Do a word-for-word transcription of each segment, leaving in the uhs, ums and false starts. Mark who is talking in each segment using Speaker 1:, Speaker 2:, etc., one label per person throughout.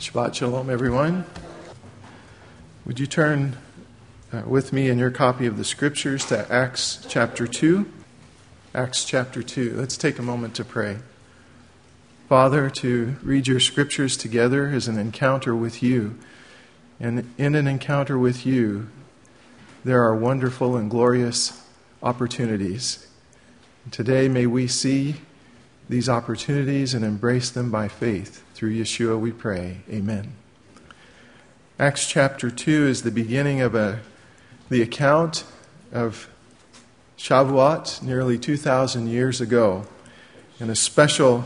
Speaker 1: Shabbat Shalom, everyone. Would you turn uh, with me in your copy of the Scriptures to Acts chapter two? Acts chapter two. Let's take a moment to pray. Father, to read your Scriptures together is an encounter with you. And in an encounter with you, there are wonderful and glorious opportunities. Today, may we see these opportunities and embrace them by faith. Through Yeshua we pray. Amen. Acts chapter two is the beginning of a the account of Shavuot nearly two thousand years ago, and a special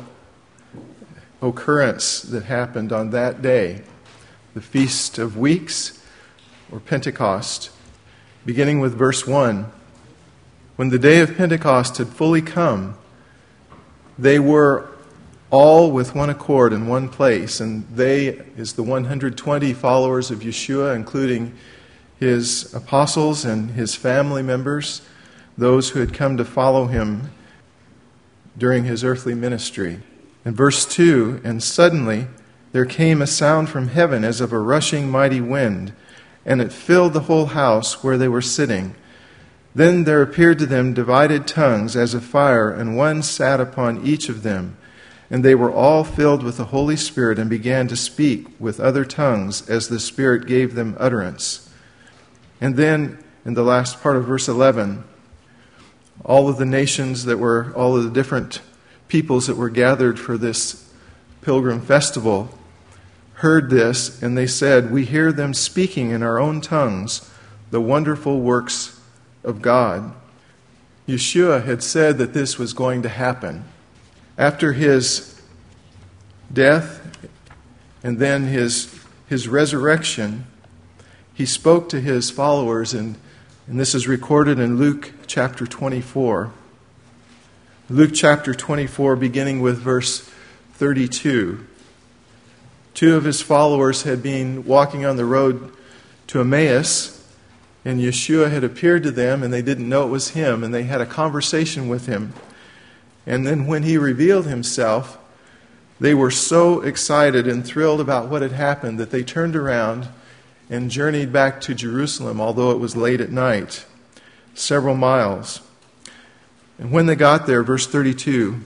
Speaker 1: occurrence that happened on that day, the Feast of Weeks, or Pentecost, beginning with verse one. When the day of Pentecost had fully come, they were all with one accord in one place, and they is the one hundred twenty followers of Yeshua, including his apostles and his family members, those who had come to follow him during his earthly ministry. In verse two, and suddenly there came a sound from heaven as of a rushing mighty wind, and it filled the whole house where they were sitting. Then there appeared to them divided tongues as of fire, and one sat upon each of them. And they were all filled with the Holy Spirit and began to speak with other tongues as the Spirit gave them utterance. And then, in the last part of verse eleven, all of the nations that were, all of the different peoples that were gathered for this pilgrim festival heard this, and they said, "We hear them speaking in our own tongues the wonderful works of God." Yeshua had said that this was going to happen. After his death and then his, his resurrection, he spoke to his followers, and, and this is recorded in Luke chapter twenty-four. Luke chapter twenty-four, beginning with verse thirty-two. Two of his followers had been walking on the road to Emmaus, and Yeshua had appeared to them, and they didn't know it was him, and they had a conversation with him. And then when he revealed himself, they were so excited and thrilled about what had happened that they turned around and journeyed back to Jerusalem, although it was late at night, several miles. And when they got there, verse thirty-two,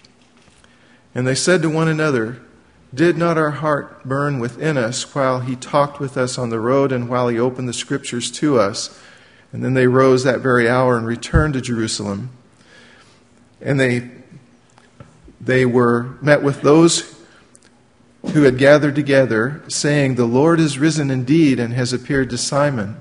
Speaker 1: and they said to one another, "Did not our heart burn within us while he talked with us on the road and while he opened the Scriptures to us?" And then they rose that very hour and returned to Jerusalem. And they they were met with those who had gathered together, saying, "The Lord is risen indeed and has appeared to Simon."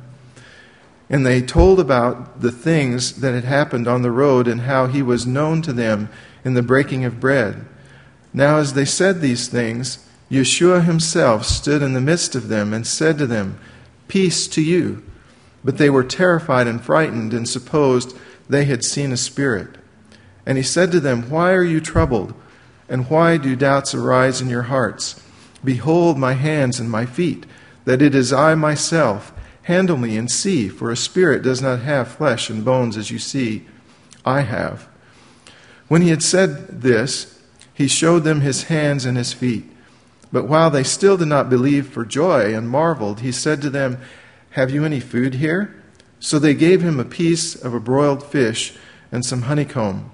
Speaker 1: And they told about the things that had happened on the road and how he was known to them in the breaking of bread. Now as they said these things, Yeshua himself stood in the midst of them and said to them, "Peace to you." But they were terrified and frightened and supposed they had seen a spirit. And he said to them, "Why are you troubled? And why do doubts arise in your hearts? Behold my hands and my feet, that it is I myself. Handle me and see, for a spirit does not have flesh and bones as you see I have." When he had said this, he showed them his hands and his feet. But while they still did not believe for joy and marveled, he said to them, "Have you any food here?" So they gave him a piece of a broiled fish and some honeycomb.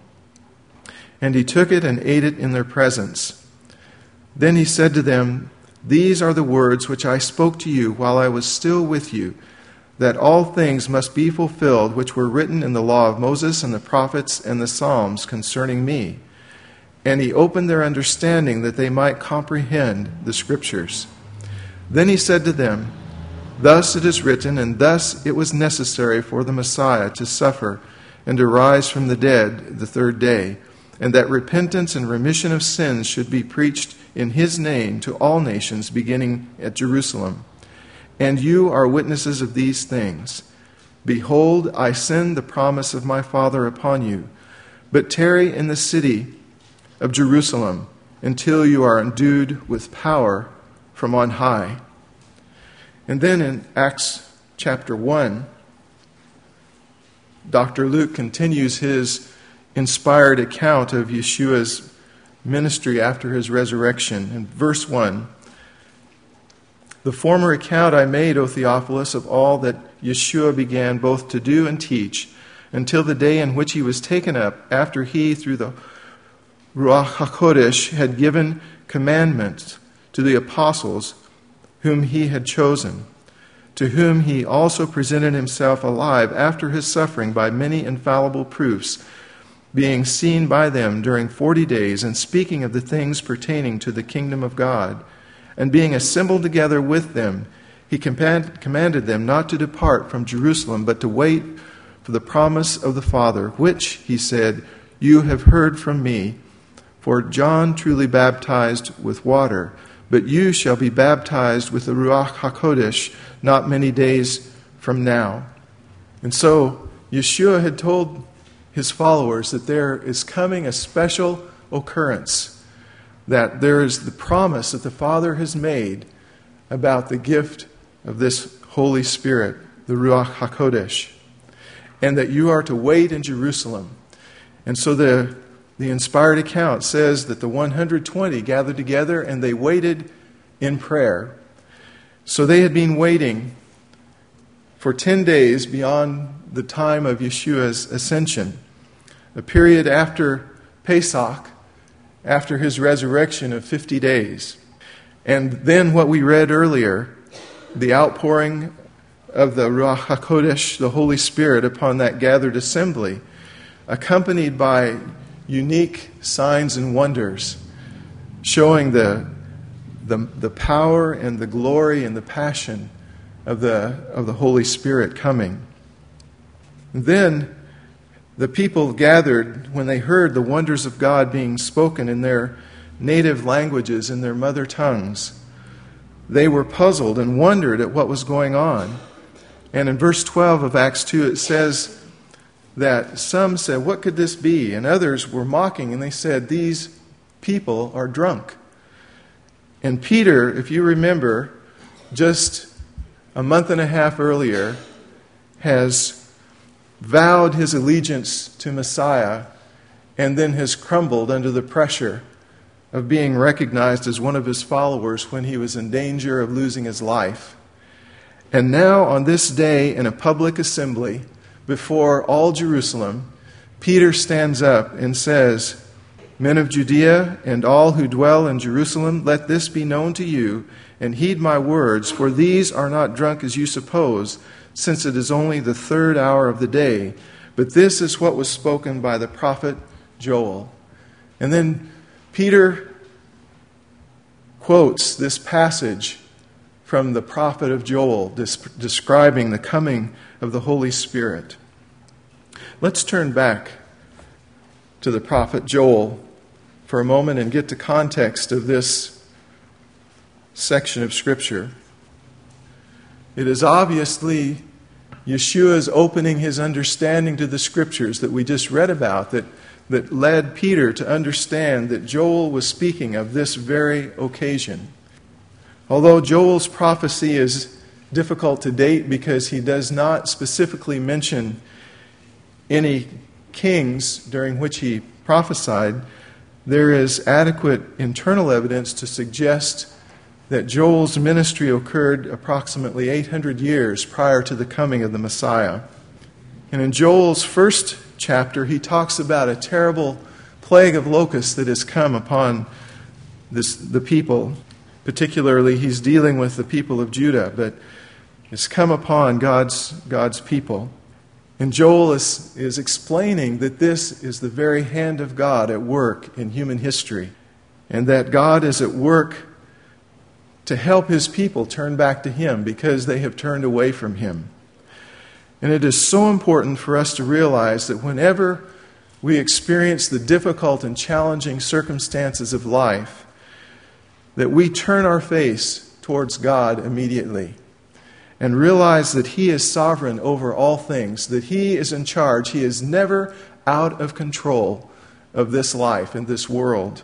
Speaker 1: And he took it and ate it in their presence. Then he said to them, "These are the words which I spoke to you while I was still with you, that all things must be fulfilled which were written in the law of Moses and the prophets and the Psalms concerning me." And he opened their understanding that they might comprehend the Scriptures. Then he said to them, "Thus it is written, and thus it was necessary for the Messiah to suffer and to rise from the dead the third day, and that repentance and remission of sins should be preached in his name to all nations, beginning at Jerusalem. And you are witnesses of these things. Behold, I send the promise of my Father upon you, but tarry in the city of Jerusalem until you are endued with power from on high." And then in Acts chapter one, Doctor Luke continues his inspired account of Yeshua's ministry after his resurrection. In verse one, The former account I made, O Theophilus, of all that Yeshua began both to do and teach, until the day in which he was taken up, after he, through the Ruach HaKodesh, had given commandments to the apostles whom he had chosen, to whom he also presented himself alive after his suffering by many infallible proofs, being seen by them during forty days, and speaking of the things pertaining to the kingdom of God. And being assembled together with them, he command, commanded them not to depart from Jerusalem, but to wait for the promise of the Father, which, he said, you have heard from me. For John truly baptized with water, but you shall be baptized with the Ruach HaKodesh not many days from now. And so Yeshua had told his followers that there is coming a special occurrence, that there is the promise that the Father has made about the gift of this Holy Spirit, the Ruach HaKodesh, and that you are to wait in Jerusalem. And so the, the inspired account says that the one hundred twenty gathered together and they waited in prayer. So they had been waiting for ten days beyond the time of Yeshua's ascension, a period after Pesach, after his resurrection of fifty days. And then what we read earlier, the outpouring of the Ruach HaKodesh, the Holy Spirit, upon that gathered assembly, accompanied by unique signs and wonders, showing the, the, the power and the glory and the passion of the, of the Holy Spirit coming. And then the people gathered when they heard the wonders of God being spoken in their native languages, in their mother tongues. They were puzzled and wondered at what was going on. And in verse twelve of Acts two, it says that some said, "What could this be?" And others were mocking, and they said, "These people are drunk." And Peter, if you remember, just a month and a half earlier, has vowed his allegiance to Messiah and then has crumbled under the pressure of being recognized as one of his followers when he was in danger of losing his life. And now on this day in a public assembly before all Jerusalem, Peter stands up and says, "Men of Judea and all who dwell in Jerusalem, let this be known to you, and heed my words, for these are not drunk as you suppose, since it is only the third hour of the day. But this is what was spoken by the prophet Joel." And then Peter quotes this passage from the prophet of Joel, describing the coming of the Holy Spirit. Let's turn back to the prophet Joel for a moment and get the context of this section of Scripture. It is obviously Yeshua's opening his understanding to the Scriptures that we just read about that, that led Peter to understand that Joel was speaking of this very occasion. Although Joel's prophecy is difficult to date because he does not specifically mention any kings during which he prophesied, there is adequate internal evidence to suggest that Joel's ministry occurred approximately eight hundred years prior to the coming of the Messiah. And in Joel's first chapter, he talks about a terrible plague of locusts that has come upon this, the people. Particularly, he's dealing with the people of Judah, but it's come upon God's, God's people. And Joel is, is explaining that this is the very hand of God at work in human history, and that God is at work to help his people turn back to him because they have turned away from him. And it is so important for us to realize that whenever we experience the difficult and challenging circumstances of life, that we turn our face towards God immediately and realize that he is sovereign over all things, that he is in charge. He is never out of control of this life and this world.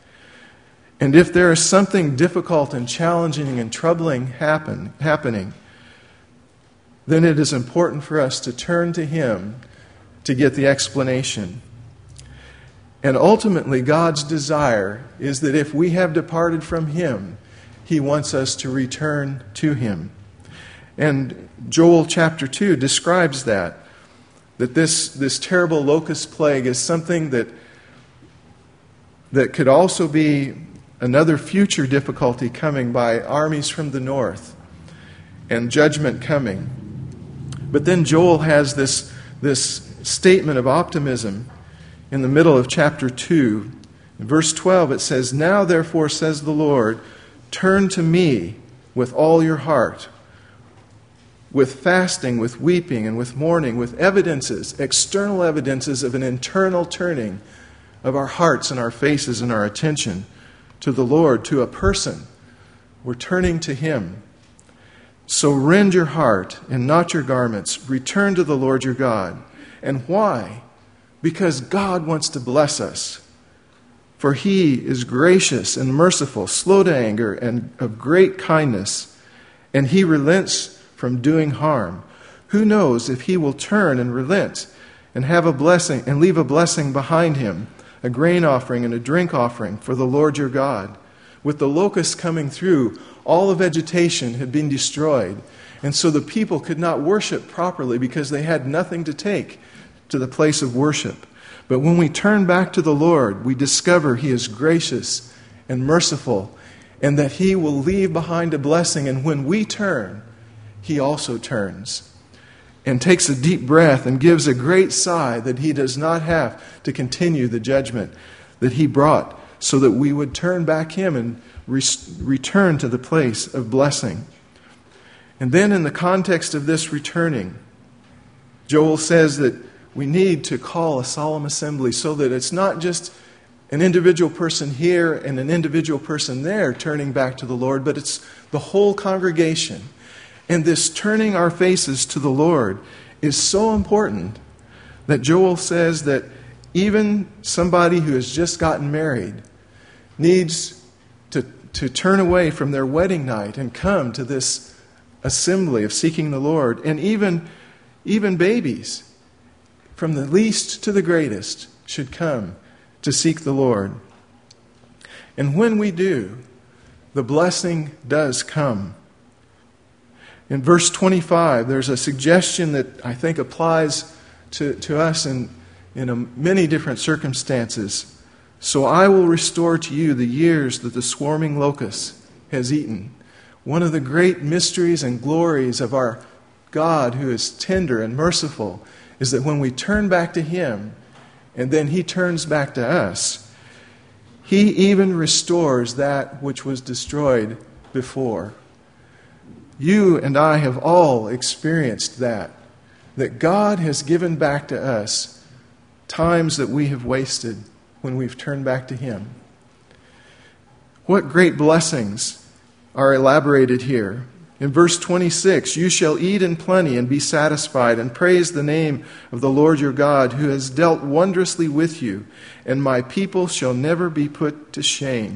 Speaker 1: And if there is something difficult and challenging and troubling happen, happening, then it is important for us to turn to him to get the explanation. And ultimately, God's desire is that if we have departed from him He wants us to return to Him. And Joel chapter two describes that, that this, this terrible locust plague is something that, that could also be another future difficulty coming by armies from the north and judgment coming. But then Joel has this, this statement of optimism in the middle of chapter two. In verse twelve it says, "Now therefore, says the Lord, turn to me with all your heart, with fasting, with weeping, and with mourning, with evidences, external evidences of an internal turning of our hearts and our faces and our attention to the Lord, to a person. We're turning to Him. So rend your heart and not your garments. Return to the Lord your God." And why? Because God wants to bless us. For He is gracious and merciful, slow to anger, and of great kindness, and He relents from doing harm. Who knows if He will turn and relent and have a blessing and leave a blessing behind Him, a grain offering and a drink offering for the Lord your God. With the locusts coming through, all the vegetation had been destroyed, and so the people could not worship properly because they had nothing to take to the place of worship. But when we turn back to the Lord, we discover He is gracious and merciful, and that He will leave behind a blessing. And when we turn, He also turns and takes a deep breath and gives a great sigh that He does not have to continue the judgment that He brought, so that we would turn back Him and re- return to the place of blessing. And then in the context of this returning, Joel says that we need to call a solemn assembly so that it's not just an individual person here and an individual person there turning back to the Lord, but it's the whole congregation. And this turning our faces to the Lord is so important that Joel says that even somebody who has just gotten married needs to, to turn away from their wedding night and come to this assembly of seeking the Lord. And even, even babies, from the least to the greatest, should come to seek the Lord. And when we do, the blessing does come. In verse twenty-five, there's a suggestion that I think applies to, to us in, in a, many different circumstances. "So I will restore to you the years that the swarming locust has eaten." One of the great mysteries and glories of our God, who is tender and merciful, is that when we turn back to Him, and then He turns back to us, He even restores that which was destroyed before. You and I have all experienced that, that God has given back to us times that we have wasted when we've turned back to Him. What great blessings are elaborated here. In verse twenty-six, "You shall eat in plenty and be satisfied, and praise the name of the Lord your God, who has dealt wondrously with you, and my people shall never be put to shame.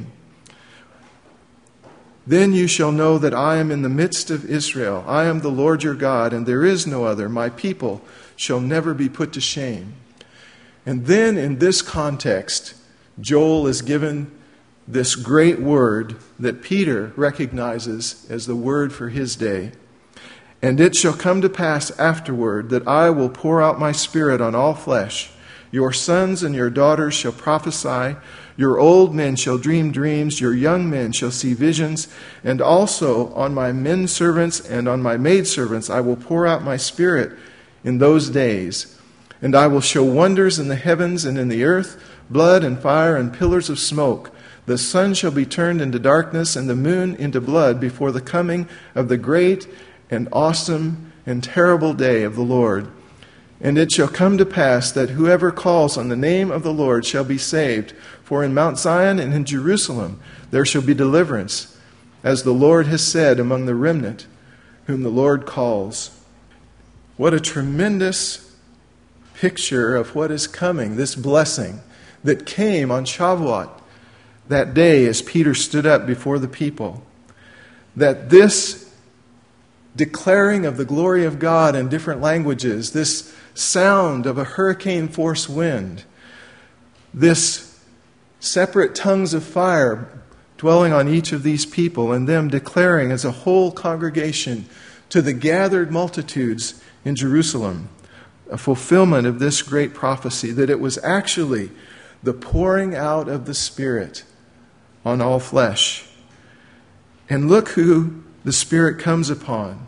Speaker 1: Then you shall know that I am in the midst of Israel. I am the Lord your God, and there is no other. My people shall never be put to shame." And then in this context, Joel is given this great word that Peter recognizes as the word for his day. "And it shall come to pass afterward that I will pour out my Spirit on all flesh. Your sons and your daughters shall prophesy. Your old men shall dream dreams. Your young men shall see visions. And also on my men servants and on my maidservants I will pour out my Spirit in those days. And I will show wonders in the heavens and in the earth, blood and fire and pillars of smoke. The sun shall be turned into darkness and the moon into blood before the coming of the great and awesome and terrible day of the Lord. And it shall come to pass that whoever calls on the name of the Lord shall be saved. For in Mount Zion and in Jerusalem there shall be deliverance, as the Lord has said, among the remnant whom the Lord calls." What a tremendous picture of what is coming, this blessing that came on Shavuot, that day as Peter stood up before the people. That this declaring of the glory of God in different languages, this sound of a hurricane-force wind, this separate tongues of fire dwelling on each of these people, and them declaring as a whole congregation to the gathered multitudes in Jerusalem a fulfillment of this great prophecy, that it was actually the pouring out of the Spirit on all flesh. And look who the Spirit comes upon: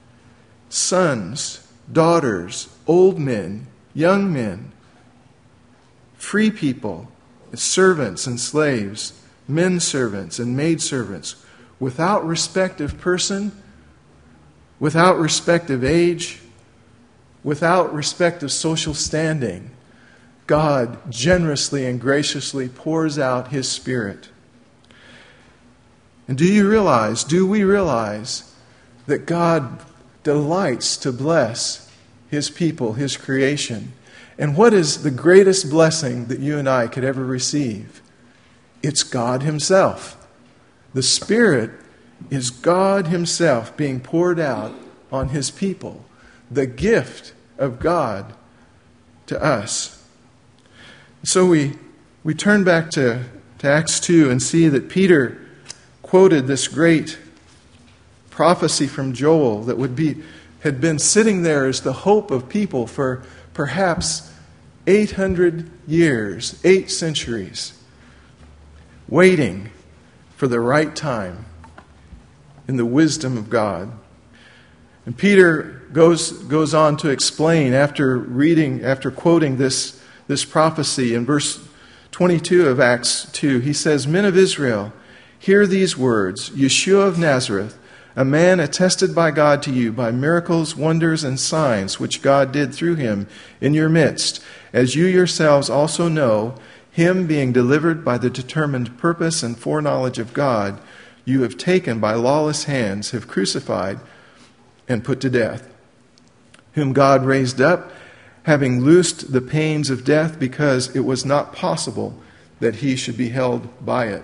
Speaker 1: sons, daughters, old men, young men, free people, servants and slaves, men servants and maid servants, without respect of person, without respect of age, without respect of social standing. God generously and graciously pours out His Spirit. And do you realize, do we realize that God delights to bless His people, His creation? And what is the greatest blessing that you and I could ever receive? It's God Himself. The Spirit is God Himself being poured out on His people. The gift of God to us. So we we turn back to, to Acts two and see that Peter quoted this great prophecy from Joel that would be had been sitting there as the hope of people for perhaps eight hundred years, eight centuries, waiting for the right time in the wisdom of God. And Peter goes goes on to explain after reading, after quoting this, this prophecy in verse twenty-two of Acts two. He says, "Men of Israel, hear these words. Yeshua of Nazareth, a man attested by God to you by miracles, wonders, and signs which God did through him in your midst, as you yourselves also know, him being delivered by the determined purpose and foreknowledge of God, you have taken by lawless hands, have crucified and put to death, whom God raised up, having loosed the pains of death, because it was not possible that he should be held by it."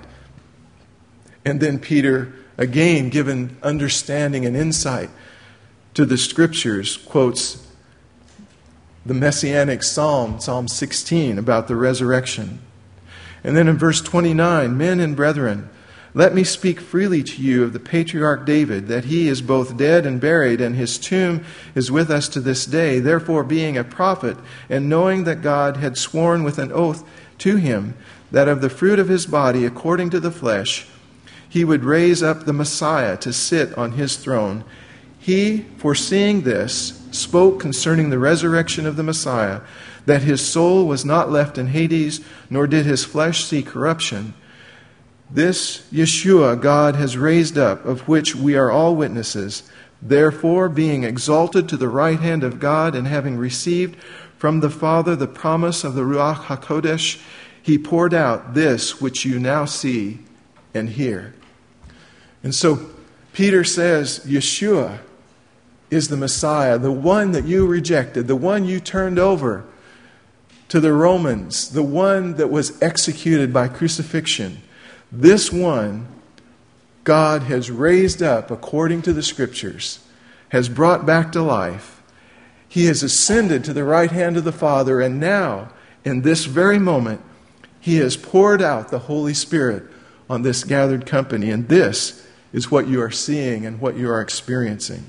Speaker 1: And then Peter, again given understanding and insight to the Scriptures, quotes the Messianic Psalm, Psalm sixteen, about the resurrection. And then in verse twenty-nine, "Men and brethren, let me speak freely to you of the patriarch David, that he is both dead and buried, and his tomb is with us to this day. Therefore, being a prophet, and knowing that God had sworn with an oath to him, that of the fruit of his body, according to the flesh, he would raise up the Messiah to sit on his throne, he, foreseeing this, spoke concerning the resurrection of the Messiah, that his soul was not left in Hades, nor did his flesh see corruption. This Yeshua God has raised up, of which we are all witnesses. Therefore, being exalted to the right hand of God, and having received from the Father the promise of the Ruach HaKodesh, he poured out this which you now see and hear." And so Peter says, Yeshua is the Messiah, the one that you rejected, the one you turned over to the Romans, the one that was executed by crucifixion. This one, God has raised up according to the Scriptures, has brought back to life. He has ascended to the right hand of the Father, and now, in this very moment, He has poured out the Holy Spirit on this gathered company. And this is what you are seeing and what you are experiencing.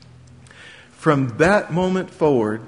Speaker 1: From that moment forward,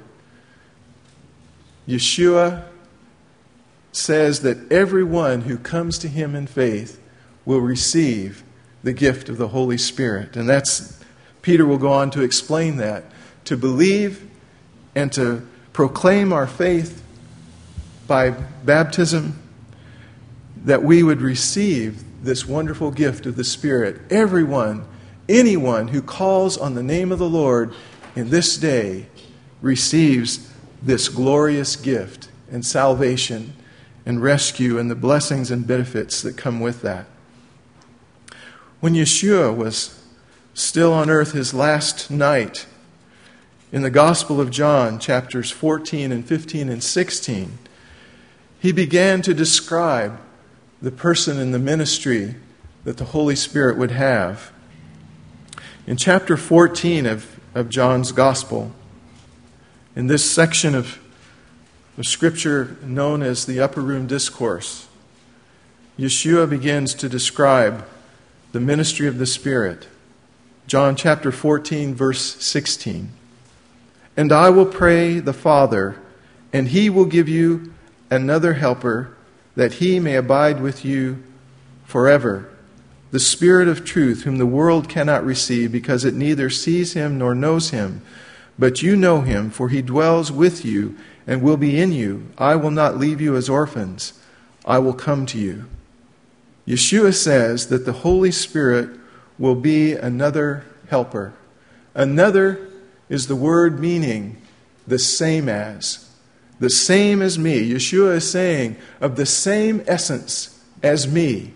Speaker 1: Yeshua says that everyone who comes to Him in faith will receive the gift of the Holy Spirit. And that's, Peter will go on to explain that. To believe and to proclaim our faith by baptism, that we would receive this wonderful gift of the Spirit. Everyone, anyone who calls on the name of the Lord in this day receives this glorious gift and salvation and rescue and the blessings and benefits that come with that. When Yeshua was still on earth his last night, in the Gospel of John, chapters fourteen and fifteen and sixteen, he began to describe the person and the ministry that the Holy Spirit would have. In chapter fourteen of, of John's Gospel, in this section of, of Scripture known as the Upper Room Discourse, Yeshua begins to describe the ministry of the Spirit. John chapter fourteen, verse sixteen. And I will pray the Father, and he will give you another helper, that he may abide with you forever. The Spirit of truth, whom the world cannot receive, because it neither sees him nor knows him. But you know him, for he dwells with you and will be in you. I will not leave you as orphans. I will come to you. Yeshua says that the Holy Spirit will be another helper. Another is the word meaning the same as. The same as me. Yeshua is saying of the same essence as me.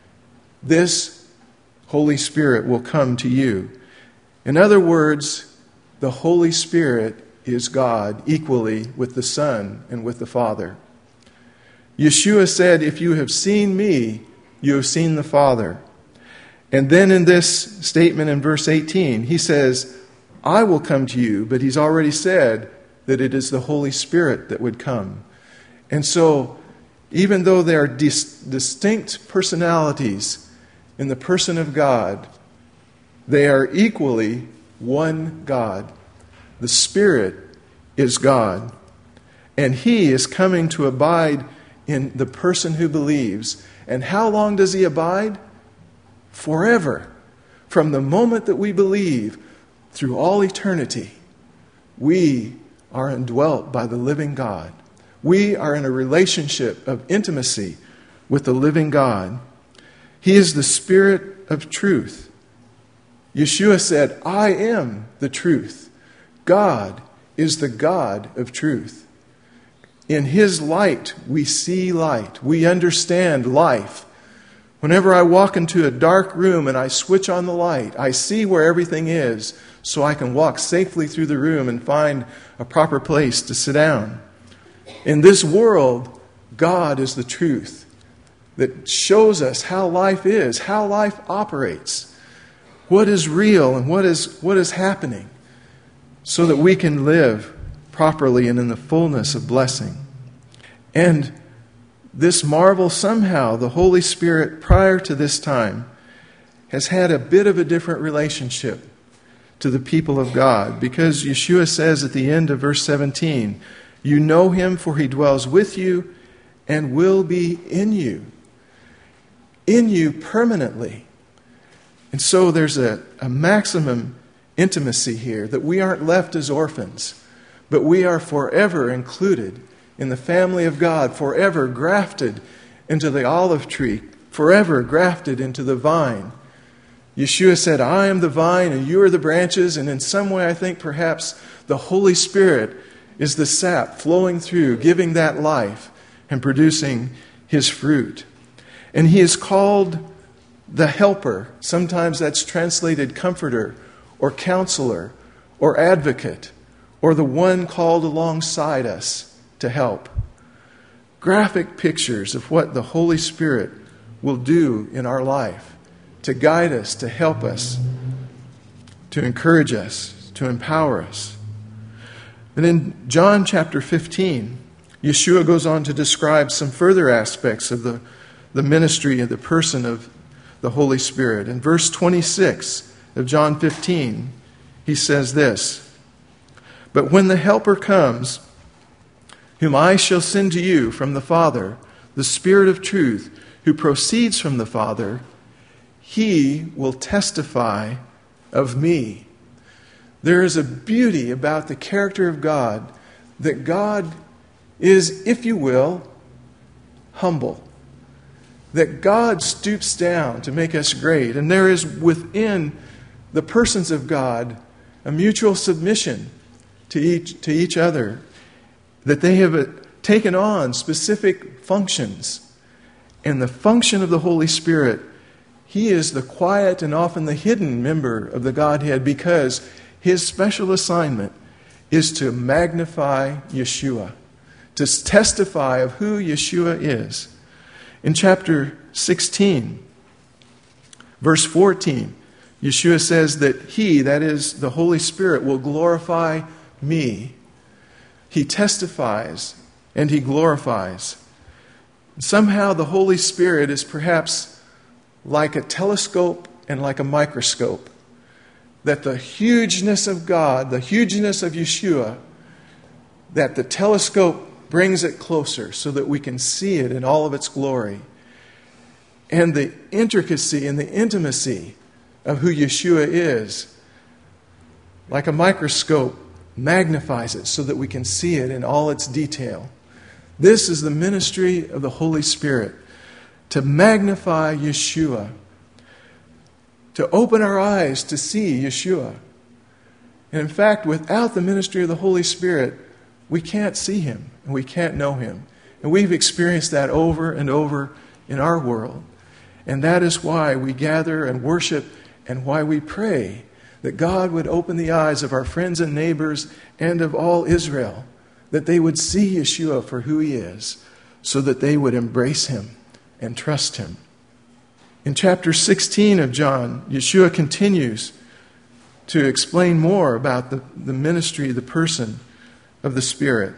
Speaker 1: This Holy Spirit will come to you. In other words, the Holy Spirit is God equally with the Son and with the Father. Yeshua said, if you have seen me, you have seen the Father. And then in this statement in verse eighteen, he says, I will come to you, but he's already said that it is the Holy Spirit that would come. And so, even though there are dis- distinct personalities in the person of God, they are equally one God. The Spirit is God. And he is coming to abide in the person who believes. And how long does he abide? Forever. From the moment that we believe through all eternity, we are indwelt by the living God. We are in a relationship of intimacy with the living God. He is the Spirit of truth. Yeshua said, I am the truth. God is the God of truth. In his light, we see light. We understand life. Whenever I walk into a dark room and I switch on the light, I see where everything is so I can walk safely through the room and find a proper place to sit down. In this world, God is the truth that shows us how life is, how life operates, what is real and what is, what is happening, so that we can live properly and in the fullness of blessing. And this marvel, somehow, the Holy Spirit prior to this time has had a bit of a different relationship to the people of God, because Yeshua says at the end of verse seventeen, you know him, for he dwells with you and will be in you. In you permanently. And so there's a, a maximum intimacy here, that we aren't left as orphans, but we are forever included in the family of God, forever grafted into the olive tree, forever grafted into the vine. Yeshua said, I am the vine and you are the branches, and in some way I think perhaps the Holy Spirit is the sap flowing through, giving that life and producing his fruit. And he is called the helper. Sometimes that's translated comforter or counselor or advocate, or the one called alongside us to help. Graphic pictures of what the Holy Spirit will do in our life to guide us, to help us, to encourage us, to empower us. And in John chapter fifteen, Yeshua goes on to describe some further aspects of the, the ministry and the person of the Holy Spirit. In verse twenty-six of John fifteen, he says this, but when the Helper comes, whom I shall send to you from the Father, the Spirit of truth, who proceeds from the Father, he will testify of me. There is a beauty about the character of God, that God is, if you will, humble. That God stoops down to make us great. And there is within the persons of God a mutual submission to each, to each other. That they have taken on specific functions. And the function of the Holy Spirit, he is the quiet and often the hidden member of the Godhead, because his special assignment is to magnify Yeshua, to testify of who Yeshua is. In chapter sixteen, verse fourteen, Yeshua says that he, that is the Holy Spirit, will glorify me. He testifies and he glorifies. Somehow the Holy Spirit is perhaps like a telescope and like a microscope, that the hugeness of God, the hugeness of Yeshua, that the telescope brings it closer so that we can see it in all of its glory. And the intricacy and the intimacy of who Yeshua is, like a microscope, magnifies it so that we can see it in all its detail. This is the ministry of the Holy Spirit, to magnify Yeshua, to open our eyes to see Yeshua. And in fact, without the ministry of the Holy Spirit, we can't see Him and we can't know Him. And we've experienced that over and over in our world. And that is why we gather and worship and why we pray that God would open the eyes of our friends and neighbors and of all Israel, that they would see Yeshua for who He is, so that they would embrace Him and trust Him. In chapter sixteen of John, Yeshua continues to explain more about the, the ministry, the person of the Spirit.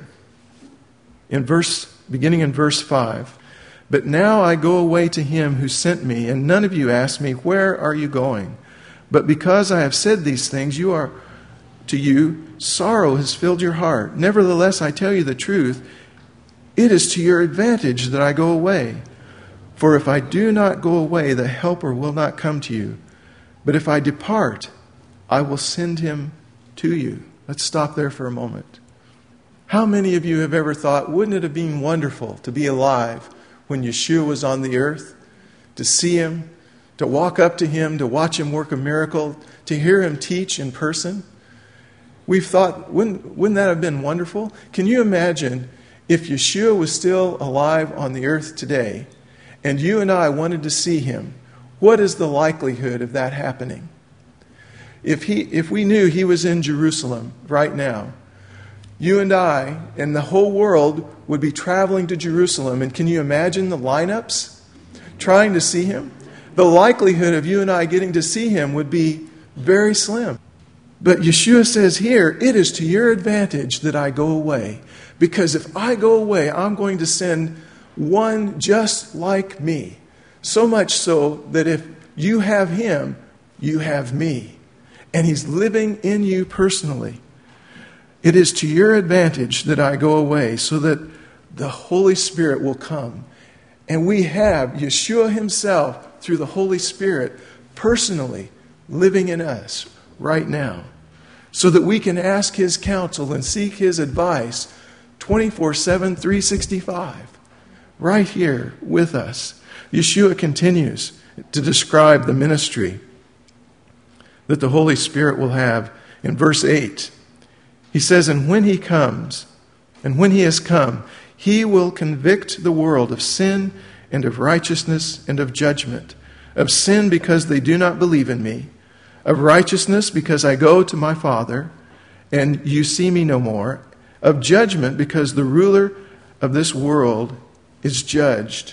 Speaker 1: In verse, beginning in verse five, "But now I go away to Him who sent me, and none of you ask me, 'Where are you going?' But because I have said these things, you are to you, sorrow has filled your heart. Nevertheless, I tell you the truth, it is to your advantage that I go away. For if I do not go away, the Helper will not come to you. But if I depart, I will send Him to you." Let's stop there for a moment. How many of you have ever thought, wouldn't it have been wonderful to be alive when Yeshua was on the earth? To see Him, to walk up to Him, to watch Him work a miracle, to hear Him teach in person? We've thought, wouldn't, wouldn't that have been wonderful? Can you imagine if Yeshua was still alive on the earth today and you and I wanted to see Him? What is the likelihood of that happening? If he, if we knew He was in Jerusalem right now, you and I and the whole world would be traveling to Jerusalem. And can you imagine the lineups trying to see Him? The likelihood of you and I getting to see Him would be very slim. But Yeshua says here, it is to your advantage that I go away. Because if I go away, I'm going to send one just like me. So much so that if you have Him, you have me. And He's living in you personally. It is to your advantage that I go away, so that the Holy Spirit will come. And we have Yeshua Himself, through the Holy Spirit, personally living in us right now, so that we can ask His counsel and seek His advice twenty-four seven, three sixty-five, right here with us. Yeshua continues to describe the ministry that the Holy Spirit will have in verse eight. He says, "And when He comes, and when He has come, He will convict the world of sin and of righteousness and of judgment. Of sin because they do not believe in me. Of righteousness because I go to my Father and you see me no more. Of judgment because the ruler of this world is judged."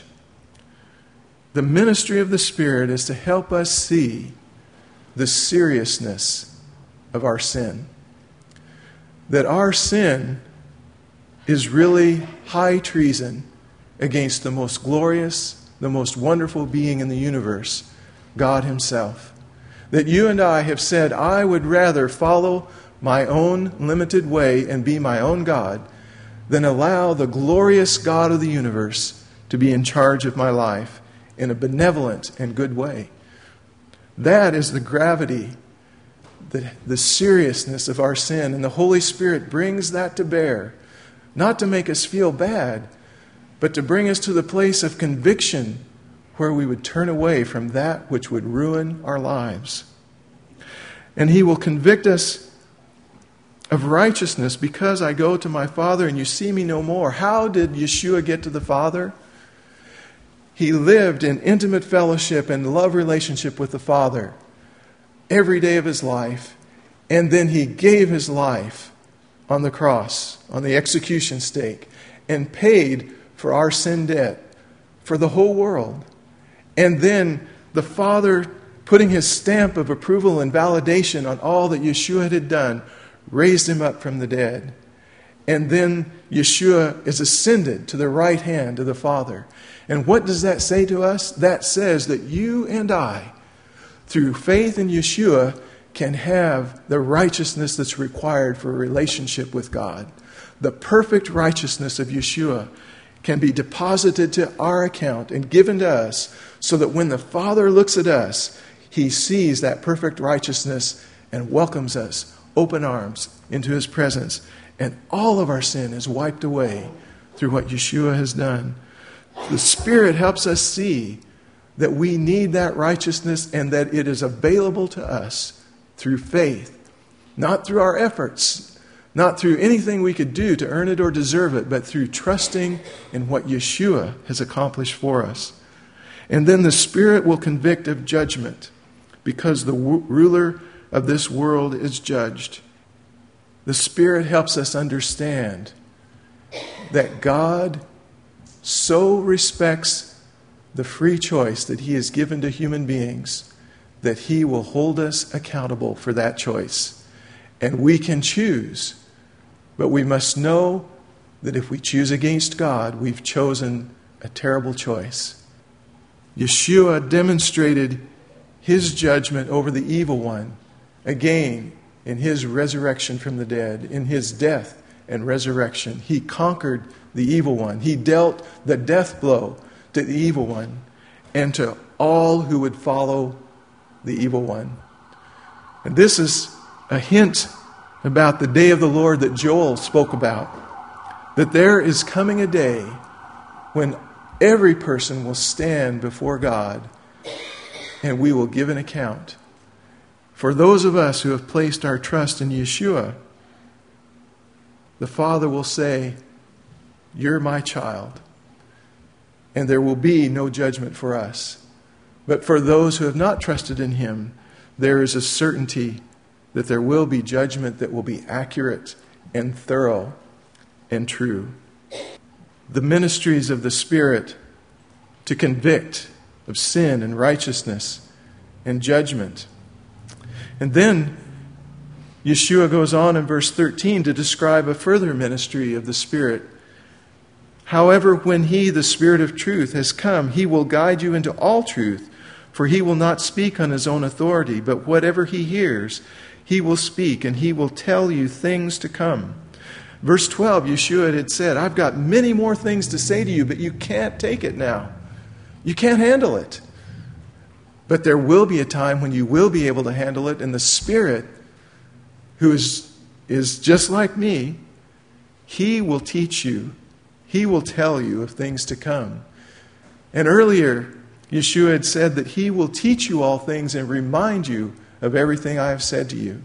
Speaker 1: The ministry of the Spirit is to help us see the seriousness of our sin. That our sin is really high treason against the most glorious, the most wonderful being in the universe, God Himself. That you and I have said, I would rather follow my own limited way and be my own God than allow the glorious God of the universe to be in charge of my life in a benevolent and good way. That is the gravity, the, the seriousness of our sin. And the Holy Spirit brings that to bear, not to make us feel bad, but to bring us to the place of conviction where we would turn away from that which would ruin our lives. And He will convict us of righteousness because I go to my Father and you see me no more. How did Yeshua get to the Father? He lived in intimate fellowship and love relationship with the Father every day of His life. And then He gave His life on the cross, on the execution stake, and paid for our sin debt for the whole world. And then the Father, putting His stamp of approval and validation on all that Yeshua had done, raised Him up from the dead. And then Yeshua is ascended to the right hand of the Father. And what does that say to us? That says that you and I, through faith in Yeshua, can have the righteousness that's required for a relationship with God. The perfect righteousness of Yeshua can be deposited to our account and given to us so that when the Father looks at us, He sees that perfect righteousness and welcomes us open arms into His presence. And all of our sin is wiped away through what Yeshua has done. The Spirit helps us see that we need that righteousness and that it is available to us through faith, not through our efforts, not through anything we could do to earn it or deserve it, but through trusting in what Yeshua has accomplished for us. And then the Spirit will convict of judgment because the w- ruler of this world is judged. The Spirit helps us understand that God so respects the free choice that He has given to human beings that He will hold us accountable for that choice. And we can choose, but we must know that if we choose against God, we've chosen a terrible choice. Yeshua demonstrated His judgment over the evil one again in His resurrection from the dead, in His death and resurrection. He conquered the evil one. He dealt the death blow to the evil one and to all who would follow the evil one. And this is a hint about the day of the Lord that Joel spoke about. That there is coming a day when every person will stand before God and we will give an account. For those of us who have placed our trust in Yeshua, the Father will say, "You're my child." And there will be no judgment for us. But for those who have not trusted in Him, there is a certainty that there will be judgment that will be accurate and thorough and true. The ministries of the Spirit to convict of sin and righteousness and judgment. And then Yeshua goes on in verse thirteen to describe a further ministry of the Spirit. However, when He, the Spirit of truth, has come, He will guide you into all truth, for He will not speak on His own authority, but whatever He hears, He will speak, and He will tell you things to come. Verse twelve, Yeshua had said, "I've got many more things to say to you, but you can't take it now. You can't handle it. But there will be a time when you will be able to handle it, and the Spirit, who is, is just like me, He will teach you. He will tell you of things to come." And earlier, Yeshua had said that He will teach you all things and remind you of everything I have said to you.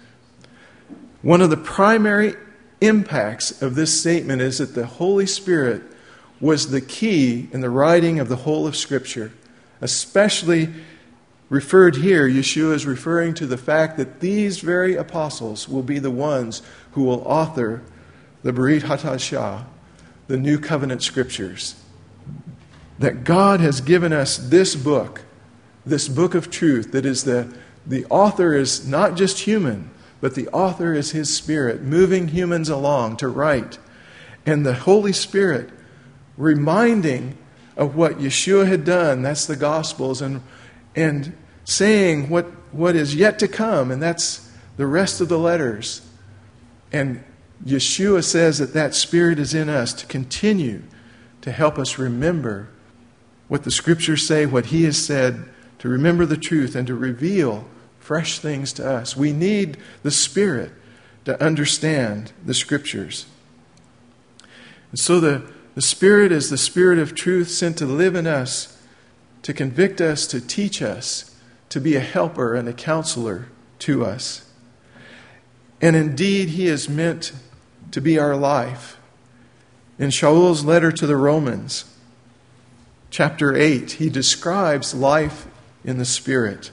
Speaker 1: One of the primary impacts of this statement is that the Holy Spirit was the key in the writing of the whole of Scripture. Especially referred here, Yeshua is referring to the fact that these very apostles will be the ones who will author the Brit Hadashah, the New Covenant Scriptures. That God has given us this book, this book of truth, that is the, the author is not just human, but the author is His Spirit, moving humans along to write. And the Holy Spirit reminding of what Yeshua had done, that's the Gospels, and, and saying what, what is yet to come, and that's the rest of the letters. And Yeshua says that that Spirit is in us to continue to help us remember what the Scriptures say, what He has said, to remember the truth and to reveal fresh things to us. We need the Spirit to understand the Scriptures. And so the, the Spirit is the Spirit of truth sent to live in us, to convict us, to teach us, to be a helper and a counselor to us. And indeed, He is meant to be our life. In Shaul's letter to the Romans, chapter eight, he describes life in the Spirit.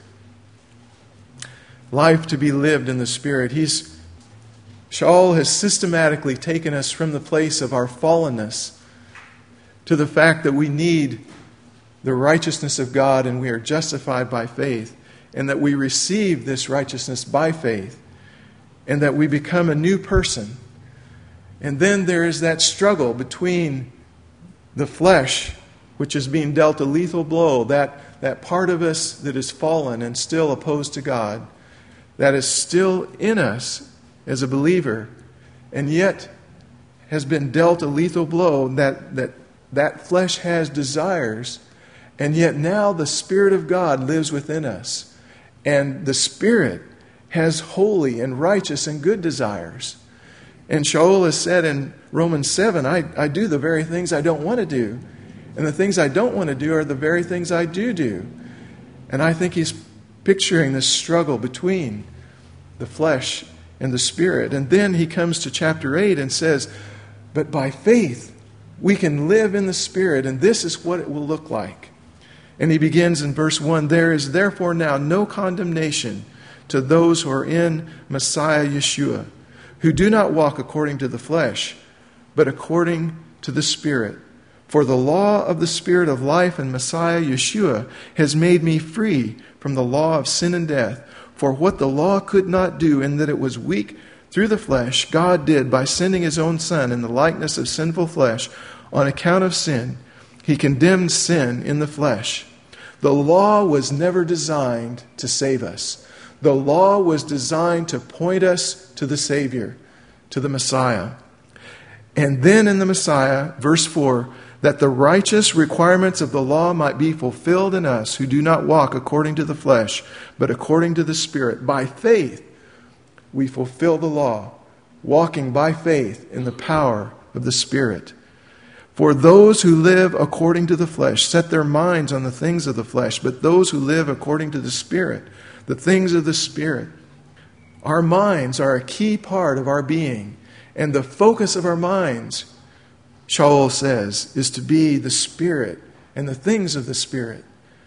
Speaker 1: Life to be lived in the Spirit. He's, Shaul has systematically taken us from the place of our fallenness to the fact that we need the righteousness of God and we are justified by faith, and that we receive this righteousness by faith, and that we become a new person. And then there is that struggle between the flesh, which is being dealt a lethal blow, that, that part of us that is fallen and still opposed to God, that is still in us as a believer, and yet has been dealt a lethal blow, that that, that flesh has desires, and yet now the Spirit of God lives within us. And the Spirit has holy and righteous and good desires. And Shaul has said in Romans seven, I, I do the very things I don't want to do. And the things I don't want to do are the very things I do do. And I think he's picturing this struggle between the flesh and the Spirit. And then he comes to chapter eight and says, but by faith we can live in the Spirit, and this is what it will look like. And he begins in verse one, there is therefore now no condemnation to those who are in Messiah Yeshua, who do not walk according to the flesh, but according to the Spirit. For the law of the Spirit of life in Messiah Yeshua has made me free from the law of sin and death. For what the law could not do, in that it was weak through the flesh, God did by sending his own Son in the likeness of sinful flesh. On account of sin, he condemned sin in the flesh. The law was never designed to save us. The law was designed to point us to the Savior, to the Messiah. And then in the Messiah, verse four, that the righteous requirements of the law might be fulfilled in us who do not walk according to the flesh, but according to the Spirit. By faith, we fulfill the law, walking by faith in the power of the Spirit. For those who live according to the flesh set their minds on the things of the flesh, but those who live according to the Spirit, the things of the Spirit. Our minds are a key part of our being, and the focus of our minds, Shaul says, is to be the Spirit and the things of the Spirit.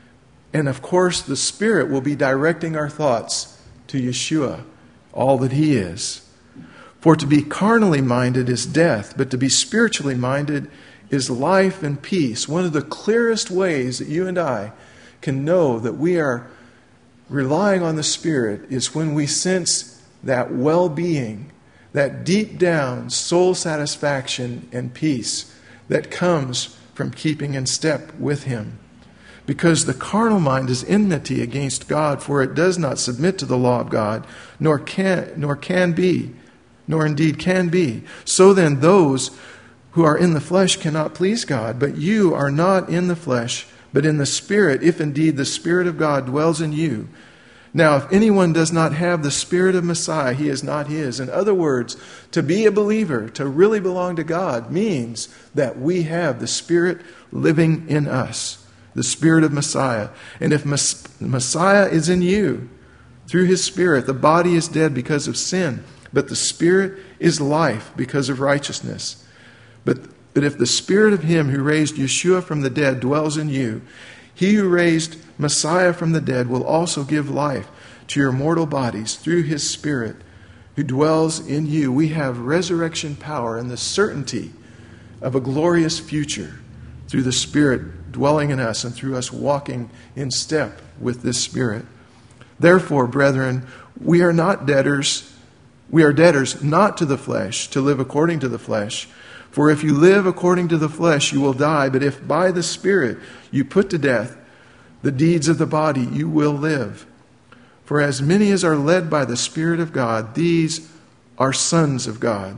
Speaker 1: And of course, the Spirit will be directing our thoughts to Yeshua, all that he is. For to be carnally minded is death, but to be spiritually minded is life and peace. One of the clearest ways that you and I can know that we are relying on the Spirit is when we sense that well-being, that deep down soul satisfaction and peace that comes from keeping in step with him. Because the carnal mind is enmity against God, for it does not submit to the law of God, nor can, nor can be, nor indeed can be. So then those who are in the flesh cannot please God, but you are not in the flesh, but in the Spirit, if indeed the Spirit of God dwells in you. Now, if anyone does not have the Spirit of Messiah, he is not his. In other words, to be a believer, to really belong to God, means that we have the Spirit living in us, the Spirit of Messiah. And if Messiah is in you, through his Spirit, the body is dead because of sin, but the Spirit is life because of righteousness. But, but if the Spirit of him who raised Yeshua from the dead dwells in you, he who raised Messiah from the dead will also give life to your mortal bodies through his Spirit who dwells in you. We have resurrection power and the certainty of a glorious future through the Spirit dwelling in us and through us walking in step with this Spirit. Therefore, brethren, we are not debtors. We are debtors not to the flesh, to live according to the flesh. For if you live according to the flesh, you will die. But if by the Spirit you put to death the deeds of the body, you will live. For as many as are led by the Spirit of God, these are sons of God.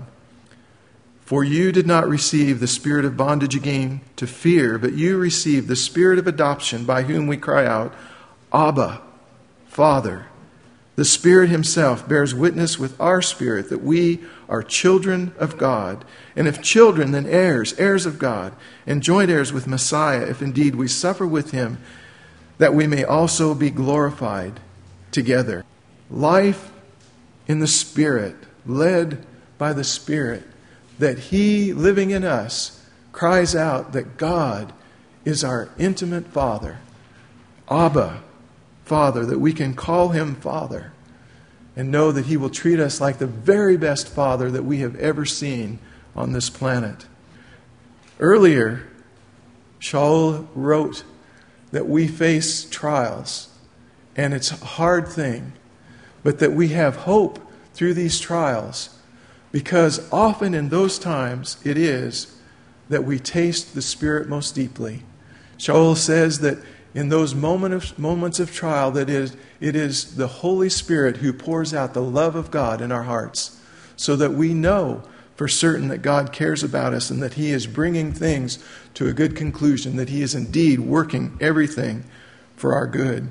Speaker 1: For you did not receive the spirit of bondage again to fear, but you received the Spirit of adoption, by whom we cry out, Abba, Father. The Spirit himself bears witness with our spirit that we are children of God. And if children, then heirs, heirs of God, and joint heirs with Messiah, if indeed we suffer with him, that we may also be glorified together. Life in the Spirit, led by the Spirit, that he living in us cries out that God is our intimate Father. Abba, Father, that we can call him Father and know that he will treat us like the very best Father that we have ever seen on this planet. Earlier, Shaul wrote that we face trials, and it's a hard thing, but that we have hope through these trials Because often in those times it is that we taste the Spirit most deeply. Shaul says that in those moment of, moments of trial, that is, it is the Holy Spirit who pours out the love of God in our hearts, so that we know for certain that God cares about us and that He is bringing things to a good conclusion, that He is indeed working everything for our good.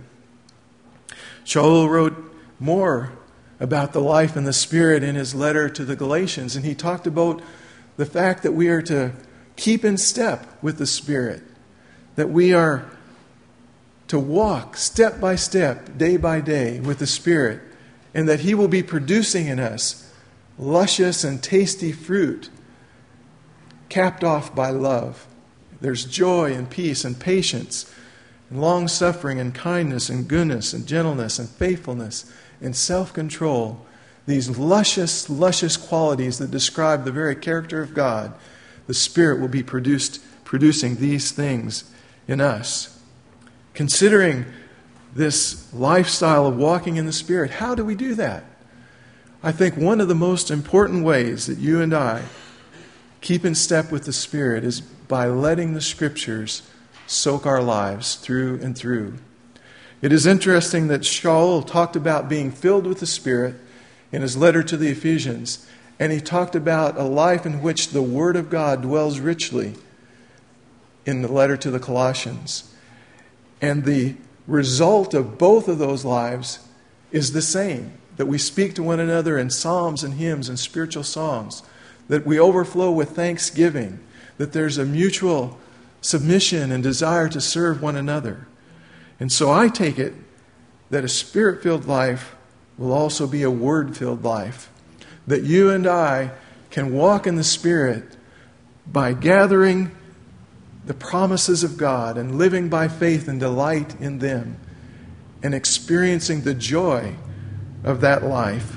Speaker 1: Shaul wrote more about the life in the Spirit in his letter to the Galatians, and he talked about the fact that we are to keep in step with the Spirit, that we are to walk step by step, day by day with the Spirit, and that He will be producing in us luscious and tasty fruit, capped off by love. There's joy and peace and patience and long-suffering and kindness and goodness and gentleness and faithfulness and self-control. These luscious, luscious qualities that describe the very character of God. The Spirit will be produced, producing these things in us. Considering this lifestyle of walking in the Spirit, how do we do that? I think one of the most important ways that you and I keep in step with the Spirit is by letting the Scriptures soak our lives through and through. It is interesting that Shaul talked about being filled with the Spirit in his letter to the Ephesians, and he talked about a life in which the Word of God dwells richly in the letter to the Colossians. And the result of both of those lives is the same, that we speak to one another in psalms and hymns and spiritual songs, that we overflow with thanksgiving, that there's a mutual submission and desire to serve one another. And so I take it that a Spirit-filled life will also be a Word-filled life, that you and I can walk in the Spirit by gathering the promises of God and living by faith and delight in them and experiencing the joy of that life.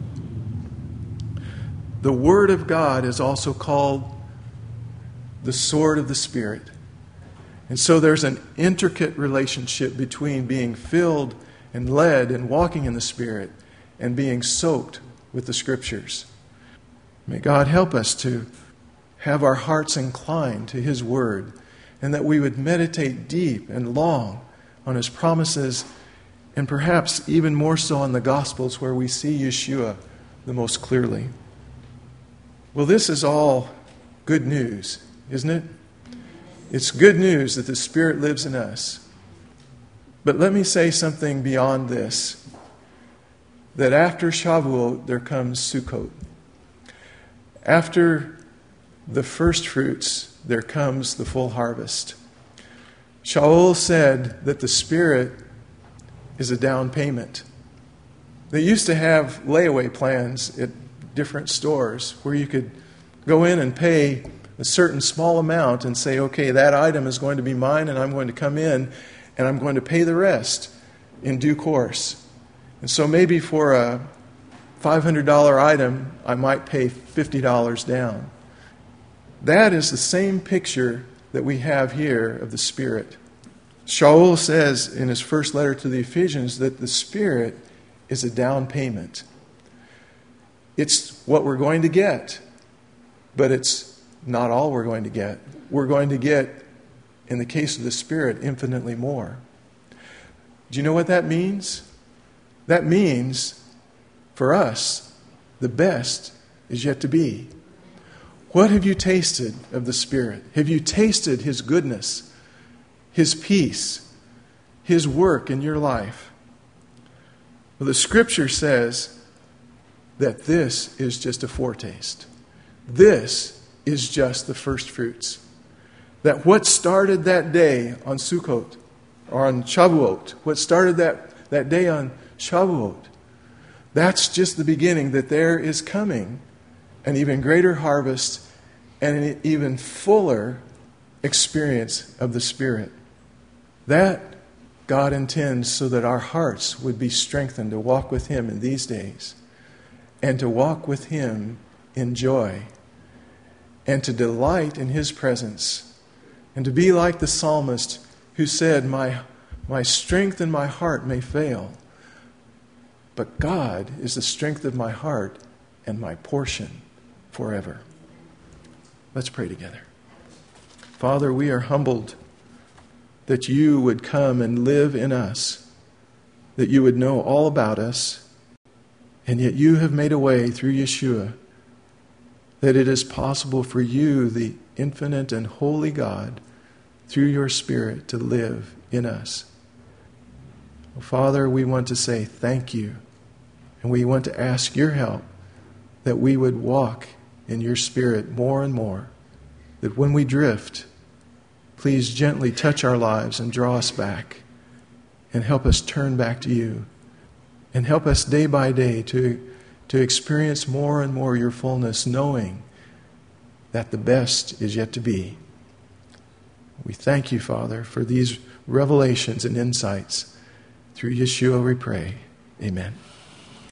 Speaker 1: The Word of God is also called the sword of the Spirit. And so there's an intricate relationship between being filled and led and walking in the Spirit and being soaked with the Scriptures. May God help us to have our hearts inclined to His Word, and that we would meditate deep and long on His promises, and perhaps even more so on the Gospels, where we see Yeshua the most clearly. Well, this is all good news, isn't it? It's good news that the Spirit lives in us. But let me say something beyond this, that after Shavuot, there comes Sukkot. After the first fruits, there comes the full harvest. Shaul said that the Spirit is a down payment. They used to have layaway plans at different stores where you could go in and pay a certain small amount and say, okay, that item is going to be mine, and I'm going to come in and I'm going to pay the rest in due course. And so maybe for a five hundred dollars item, I might pay fifty dollars down. That is the same picture that we have here of the Spirit. Shaul says in his first letter to the Ephesians that the Spirit is a down payment. It's what we're going to get, but it's not all we're going to get. We're going to get, in the case of the Spirit, infinitely more. Do you know what that means? That means, for us, the best is yet to be. What have you tasted of the Spirit? Have you tasted His goodness, His peace, His work in your life? Well, the Scripture says that this is just a foretaste. This is just the first fruits. That what started that day on Sukkot, or on Shavuot, what started that, that day on Shavuot, that's just the beginning, that there is coming an even greater harvest and an even fuller experience of the Spirit. That God intends so that our hearts would be strengthened to walk with Him in these days, and to walk with Him in joy, and to delight in His presence, and to be like the psalmist who said, my, my strength and my heart may fail, but God is the strength of my heart and my portion forever. Let's pray together. Father, we are humbled that you would come and live in us, that you would know all about us, and yet you have made a way through Yeshua that it is possible for you, the infinite and holy God, through your Spirit to live in us. Well, Father, we want to say thank you, and we want to ask your help that we would walk in your Spirit more and more, that when we drift, please gently touch our lives and draw us back and help us turn back to you, and help us day by day to, to experience more and more your fullness, knowing that the best is yet to be. We thank you, Father, for these revelations and insights. Through Yeshua we pray. Amen.